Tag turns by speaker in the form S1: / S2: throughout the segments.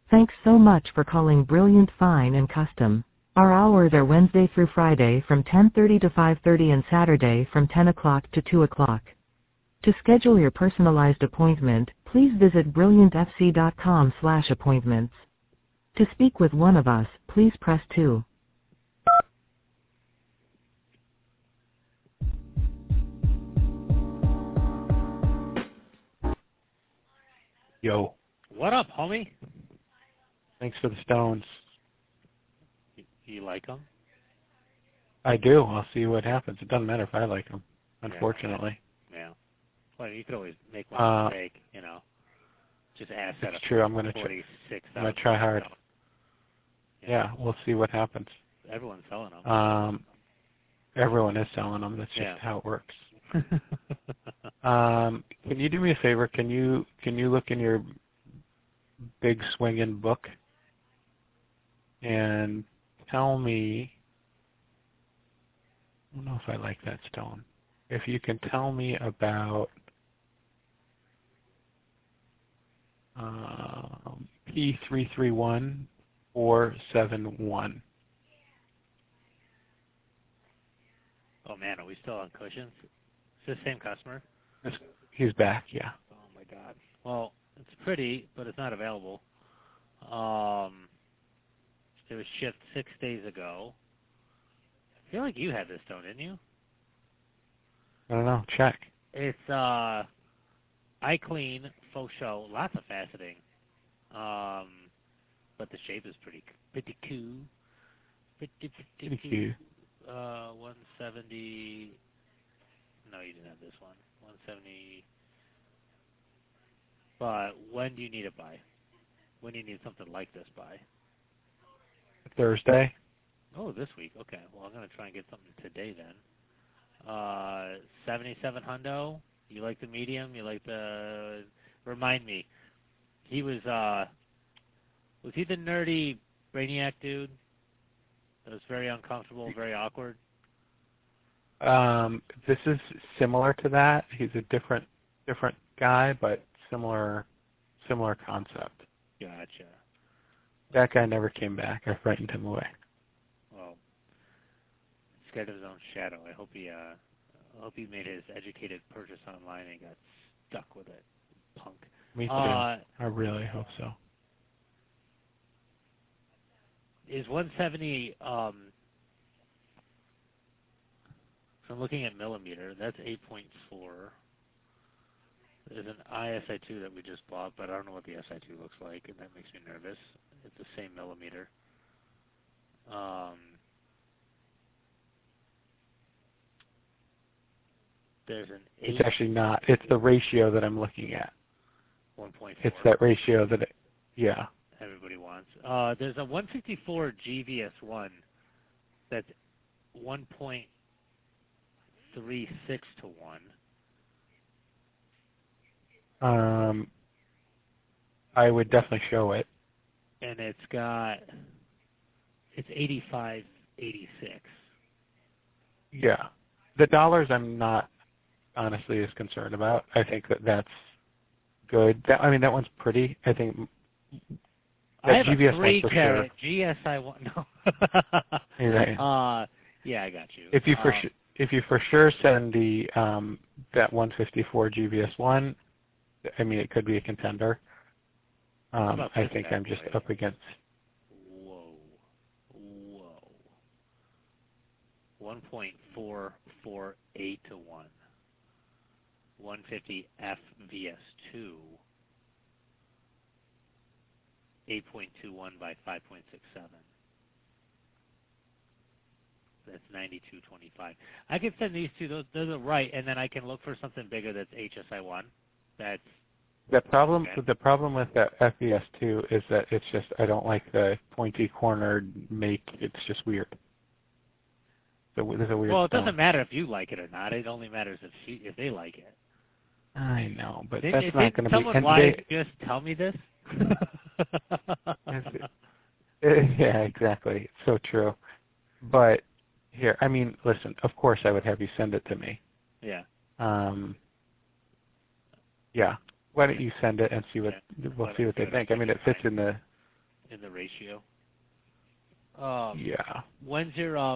S1: Thanks so much for calling Brilliant Fine and Custom. Our hours are Wednesday through Friday from 10:30 to 5:30 and Saturday from 10 o'clock to 2 o'clock. To schedule your personalized appointment, please visit brilliantfc.com/appointments. To speak with one of us, please press 2.
S2: Yo.
S3: What up, homie?
S2: Thanks for the stones.
S3: You like them?
S2: I do. I'll see what happens. It doesn't matter if I like them, unfortunately.
S3: Yeah. Well, you could always make one mistake, Just ask that.
S2: It's true. I'm going to try hard. Yeah, we'll see what happens.
S3: Everyone's selling them.
S2: Everyone is selling them. That's just how it works. Can you do me a favor? Can you look in your big swinging book and tell me? I don't know if I like that stone. If you can tell me about P331471.
S3: Oh man, are we still on cushions? Is this the same customer?
S2: He's back, yeah.
S3: Oh my god. Well, it's pretty, but it's not available. It was shipped 6 days ago. I feel like you had this stone, didn't you?
S2: I don't know. Check.
S3: It's iClean Faux Show. Lots of faceting. But the shape is pretty cool. Pretty cool. 170. No, you didn't have this one. 170. But when do you need it by? When do you need something like this by?
S2: Thursday.
S3: Oh, this week. Okay. Well, I'm going to try and get something today then. 77 hundo. You like the medium? You like the... Remind me. He was he the nerdy Brainiac dude? That was very uncomfortable, very awkward?
S2: This is similar to that. He's a different guy, but similar concept.
S3: Gotcha.
S2: That guy never came back. I frightened him away.
S3: Well, scared of his own shadow. I hope he made his educated purchase online and got stuck with it. Punk.
S2: Me too. I really hope so.
S3: Is 170? So I'm looking at millimeter. That's 8.4. There's an ISI2 that we just bought, but I don't know what the SI2 looks like, and that makes me nervous. It's the same millimeter. There's an 8.
S2: It's actually not. It's the ratio that I'm looking at.
S3: 1.4.
S2: It's that ratio that
S3: everybody wants. There's a 154 GVS1 that's 1.36 to 1.
S2: I would definitely show it.
S3: And it's 85.86.
S2: Yeah. The dollars I'm not honestly as concerned about. I think that's good. That one's pretty. I think
S3: I have
S2: GVS
S3: a 3-carat GSI1. No.
S2: You're right.
S3: Yeah, I got you.
S2: If you for sure send the that 154 GVS1, it could be a contender. I think I'm just up against.
S3: Whoa. 1.448 to 1. 150 FVS2. 8.21 by 5.67. That's 92.25. I can send these two. Those are right, and then I can look for something bigger that's HSI1. That's
S2: the problem.
S3: Okay.
S2: The problem with that FVS2 is that it's just I don't like the pointy cornered make. It's just weird. So there's a weird.
S3: Well, it doesn't matter if you like it or not. It only matters if they like it.
S2: I know, but that's not going to be.
S3: Someone wise just tell me this.
S2: Yeah, exactly. It's so true. But here, listen. Of course, I would have you send it to me.
S3: Yeah.
S2: Yeah. Why don't you send it and see what we'll see what they think. It fits in the
S3: in the ratio.
S2: Yeah.
S3: When's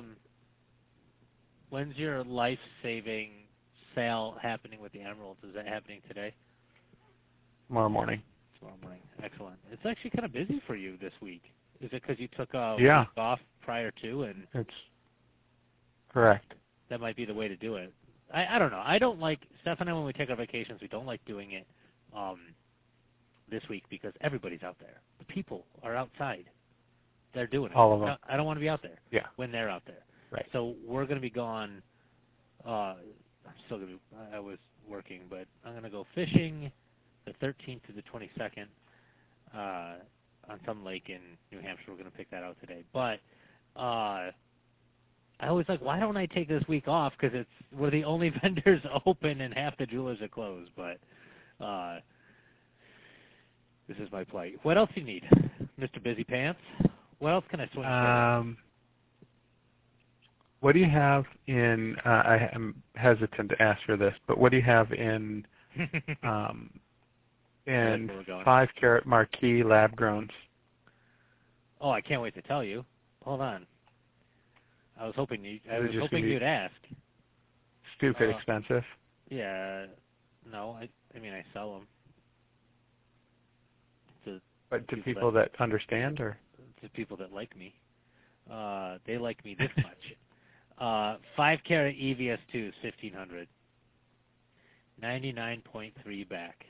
S3: your life-saving sale happening with the emeralds? Is that happening today?
S2: Tomorrow morning.
S3: Tomorrow morning. Excellent. It's actually kind of busy for you this week. Is it because you took a
S2: Yeah.
S3: week off prior to, and
S2: It's correct.
S3: that might be the way to do it? I don't know. I don't like, Steph and I, when we take our vacations, we don't like doing it this week because everybody's out there. The people are outside. They're doing it.
S2: All of them.
S3: I don't want to be out there when they're out there.
S2: Right.
S3: So we're going to be gone. I'm still going to be, I was working, but I'm going to go fishing the 13th to the 22nd on some lake in New Hampshire. We're going to pick that out today. But I always like, why don't I take this week off? Because we're the only vendors open and half the jewelers are closed. But this is my plight. What else do you need, Mr. Busy Pants? What else can I swing?
S2: What do you have in? I am hesitant to ask for this, but what do you have in 5-carat marquee lab growns?
S3: Oh, I can't wait to tell you. Hold on. I was hoping you'd ask.
S2: Stupid expensive.
S3: Yeah. No, I mean I sell them.
S2: But to people that understand, or
S3: to people that like me, they like me this much. 5-carat EVS2 is $1,500. 99.3 back.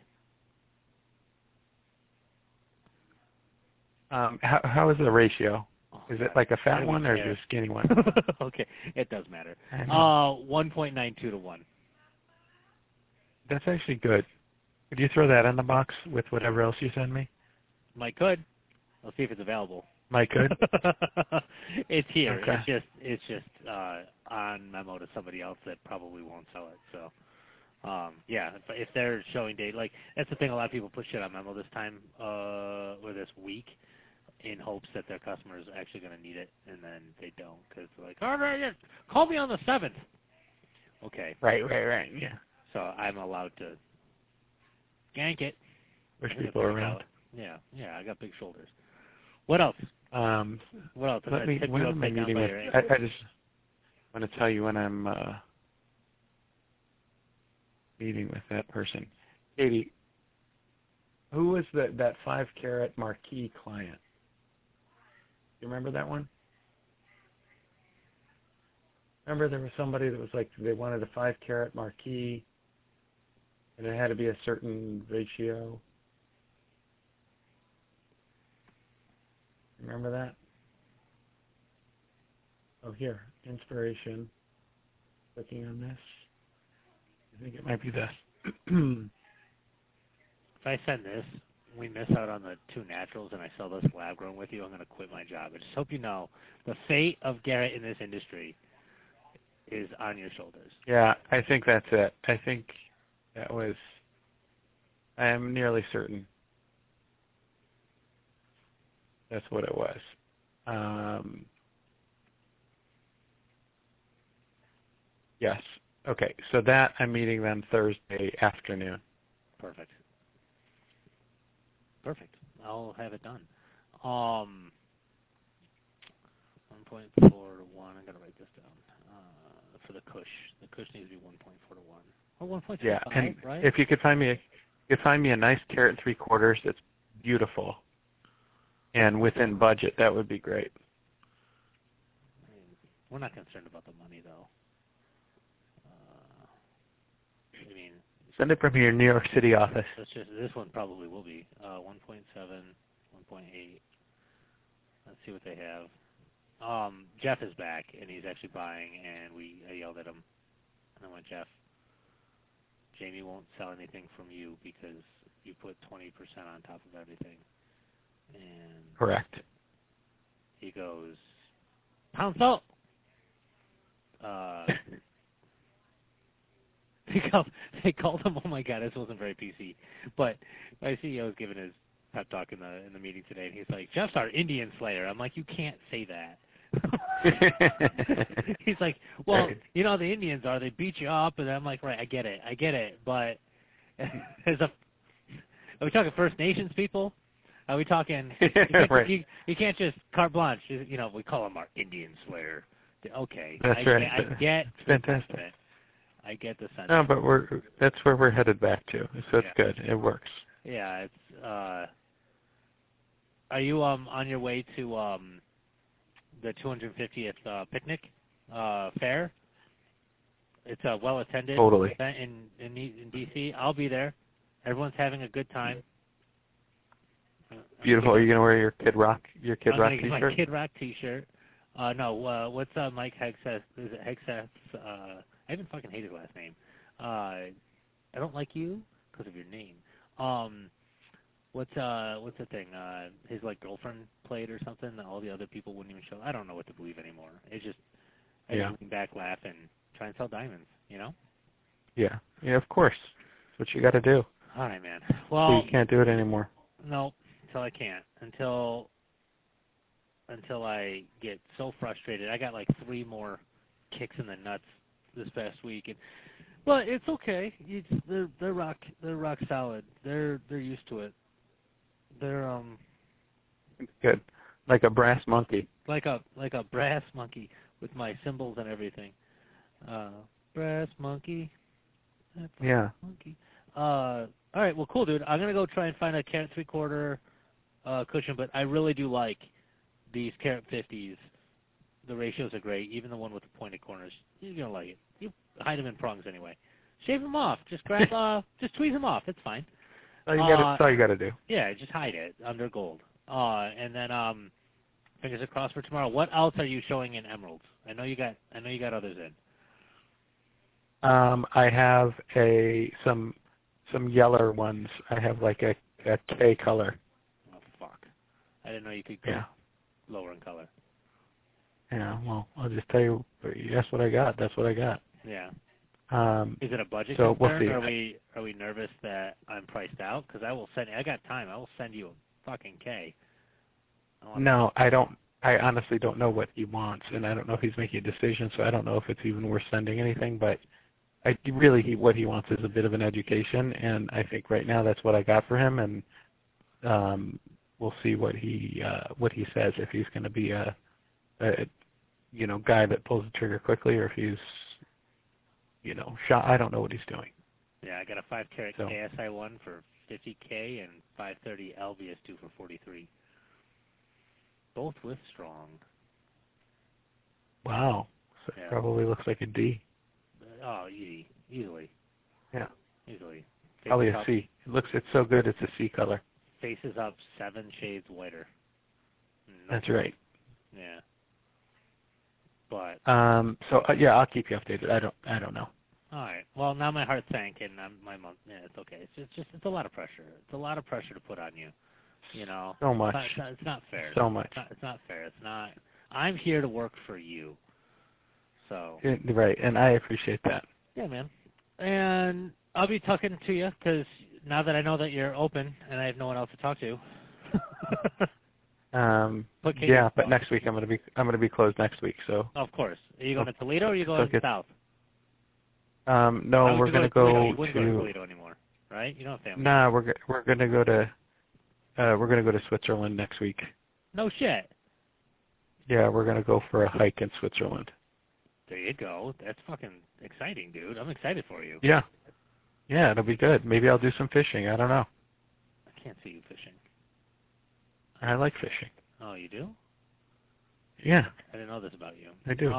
S2: How is the ratio? Is it like a fat one or is it a skinny one?
S3: Okay, it does matter. 1.92 to 1.
S2: That's actually good. Could you throw that in the box with whatever else you send me?
S3: Mike could. I'll see if it's available.
S2: Mike could.
S3: It's here.
S2: Okay.
S3: It's just on memo to somebody else that probably won't sell it. So, yeah, if they're showing date, like that's the thing. A lot of people put shit on memo this time or this week in hopes that their customers are actually going to need it, and then they don't because they're like, all right, call me on the 7th. Okay.
S2: Right. Yeah.
S3: So I'm allowed to gank it.
S2: Wish people are around.
S3: Yeah, I got big shoulders. What else? What else?
S2: When am I meeting with? I just want to tell you when I'm meeting with that person. Katie, who was that 5-carat marquee client? You remember that one? Remember there was somebody that was like they wanted a 5-carat marquee, and it had to be a certain ratio. Remember that? Oh, here, inspiration. Clicking on this. I think it might be this.
S3: If I send this, we miss out on the 2 naturals, and I sell this lab grown with you, I'm going to quit my job. I just hope you know the fate of Garrett in this industry is on your shoulders.
S2: Yeah, I think that's it. I think that was, I am nearly certain that's what it was. Yes. Okay, so that I'm meeting them Thursday afternoon.
S3: Perfect. I'll have it done. 1.4 to 1. I'm going to write this down. For the Cush. The Cush needs to be 1.4 to 1. Or 1.5,
S2: yeah, and
S3: right?
S2: If you could find me a nice carat 3/4 that's beautiful and within budget, that would be great.
S3: We're not concerned about the money, though.
S2: Send it from your New York City office.
S3: This one probably will be 1.7, 1.8. Let's see what they have. Jeff is back, and he's actually buying, and I yelled at him. And I went, Jeff, Jamie won't sell anything from you because you put 20% on top of everything. And
S2: correct.
S3: He goes, pound salt. They called him. Oh my God, this wasn't very PC. But my CEO was giving his pep talk in the meeting today, and he's like, "Jeff's our Indian Slayer." I'm like, "You can't say that." He's like, "Well, right. You know how the Indians are. They beat you up," and I'm like, "Right, I get it. But are we talking First Nations people? Are we talking?
S2: Right.
S3: You can't just carte blanche. We call him our Indian Slayer. Okay.
S2: That's right.
S3: I get
S2: it's fantastic.
S3: sentiment. I get the sentiment.
S2: No, but that's where we're headed back to. So it's good. It works.
S3: Yeah, it's. Are you on your way to the 250th picnic fair? It's a well-attended
S2: Totally.
S3: event in D.C. I'll be there. Everyone's having a good time.
S2: Beautiful. Are you gonna wear your Kid Rock
S3: I'm gonna get
S2: T-shirt?
S3: my Kid Rock T-shirt. No. What's Mike Hegseth? Is it Hegseth? I even fucking hate his last name. I don't like you because of your name. What's the thing? His girlfriend played or something that all the other people wouldn't even show. I don't know what to believe anymore. It's just I just lean back, laugh, and try and sell diamonds.
S2: Yeah. Yeah. Of course. That's what you got to do.
S3: All right, man.
S2: So
S3: Well,
S2: you can't do it anymore.
S3: no, until I can't. Until I get so frustrated. I got 3 more kicks in the nuts this past week, and well, it's okay. They're rock solid. They're used to it. They're
S2: Good. Like a brass monkey.
S3: like a brass monkey with my cymbals and everything. Brass monkey.
S2: Yeah.
S3: Monkey. All right. Well, cool, dude. I'm gonna go try and find a carat 3/4 cushion, but I really do like these carat 50s. The ratios are great. Even the one with the pointed corners, you're gonna like it. You hide them in prongs anyway. Shave them off. Just grab. Just tweeze them off. It's fine.
S2: That's all you got to do.
S3: Yeah, just hide it under gold. And then fingers crossed for tomorrow. What else are you showing in emeralds? I know you got others in.
S2: I have some yeller ones. I have a K color.
S3: Oh fuck! I didn't know you could go lower in color.
S2: Yeah. Well, I'll just tell you. That's what I got. That's what I got.
S3: Yeah. Is it a budget
S2: so
S3: concern?
S2: We'll see.
S3: Are we nervous that I'm priced out? Because I got time. I will send you a fucking K.
S2: No, I don't. I honestly don't know what he wants, and I don't know if he's making a decision. So I don't know if it's even worth sending anything. But what he wants is a bit of an education, and I think right now that's what I got for him. And we'll see what he says, if he's going to be a guy that pulls the trigger quickly, or if he's shot. I don't know what he's doing.
S3: Yeah, I got a 5 carat KSI 1 for $50K and 530 LVS 2 for 43. Both with strong.
S2: Wow. So it probably looks like a D.
S3: Oh, easily.
S2: Yeah.
S3: Easily.
S2: Probably a C. It's so good. It's a C color.
S3: Faces up 7 shades whiter.
S2: That's right.
S3: Yeah. But
S2: I'll keep you updated. I don't know.
S3: All right. Well, now my heart sank, and it's okay. It's a lot of pressure. It's a lot of pressure to put on you.
S2: So much.
S3: It's not fair.
S2: So much.
S3: It's not fair. It's not. I'm here to work for you. So.
S2: Right, and I appreciate that.
S3: Yeah, man. And I'll be talking to you because now that I know that you're open and I have no one else to talk to.
S2: But next week I'm gonna be closed next week. So.
S3: Of course. Are you going to Toledo or are you going south?
S2: No, we're gonna go
S3: You wouldn't go to Toledo anymore, right? You don't have family.
S2: Nah, we're gonna go to Switzerland next week.
S3: No shit.
S2: Yeah, we're gonna go for a hike in Switzerland.
S3: There you go. That's fucking exciting, dude. I'm excited for you.
S2: Yeah. Yeah, it'll be good. Maybe I'll do some fishing. I don't know.
S3: I can't see you fishing.
S2: I like fishing.
S3: Oh, you do?
S2: Yeah.
S3: I didn't know this about you.
S2: I do.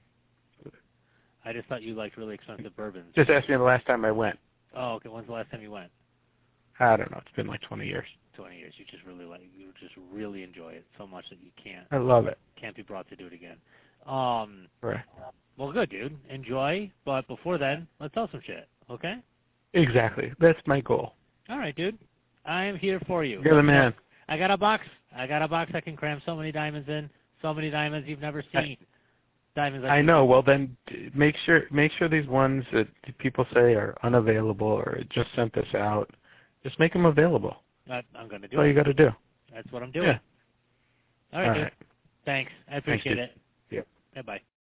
S3: I just thought you liked really expensive bourbons.
S2: Just ask me the last time I went.
S3: Oh, okay. When's the last time you went?
S2: I don't know. It's been 20 years.
S3: 20 years. You just really enjoy it so much that you can't.
S2: I love it.
S3: Can't be brought to do it again.
S2: Right.
S3: Well, good, dude. Enjoy. But before then, let's sell some shit. Okay?
S2: Exactly. That's my goal.
S3: All right, dude. I am here for you.
S2: You're the man.
S3: I got a box. I can cram so many diamonds in. So many diamonds you've never seen. Diamonds.
S2: I know. Well, then make sure these ones that people say are unavailable or just sent this out, just make them available.
S3: I'm going to do
S2: That's all you got to do.
S3: That's what I'm doing.
S2: Yeah.
S3: All right, dude. Thanks. I appreciate it.
S2: Yep.
S3: Bye-bye.